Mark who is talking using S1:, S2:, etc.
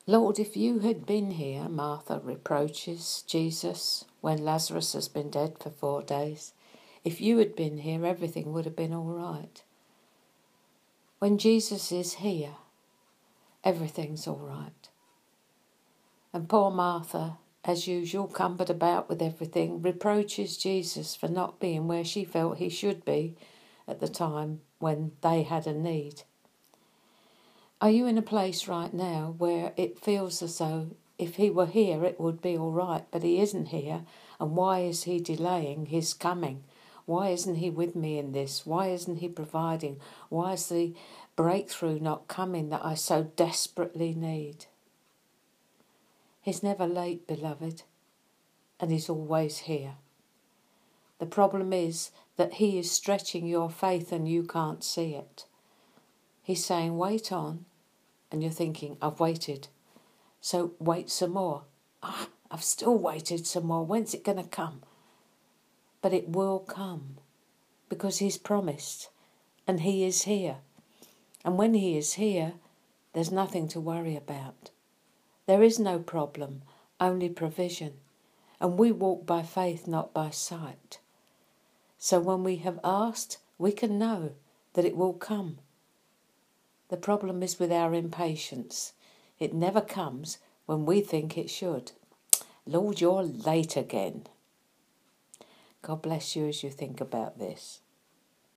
S1: Lord, if you had been here, Martha reproaches Jesus when Lazarus has been dead for 4 days. If you had been here, everything would have been all right. When Jesus is here, everything's all right. And poor Martha, as usual, cumbered about with everything, reproaches Jesus for not being where she felt he should be at the time when they had a need. Are you in a place right now where it feels as though if he were here it would be all right, but he isn't here, and why is he delaying his coming? Why isn't he with me in this? Why isn't he providing? Why is the breakthrough not coming that I so desperately need? He's never late, beloved, and he's always here. The problem is that he is stretching your faith and you can't see it. He's saying, wait on, and you're thinking, I've waited, so wait some more. I've still waited some more. When's it going to come? But it will come, because he's promised, and he is here. And when he is here, there's nothing to worry about. There is no problem, only provision. And we walk by faith, not by sight. So when we have asked, we can know that it will come. The problem is with our impatience. It never comes when we think it should. Lord, you're late again. God bless you as you think about this.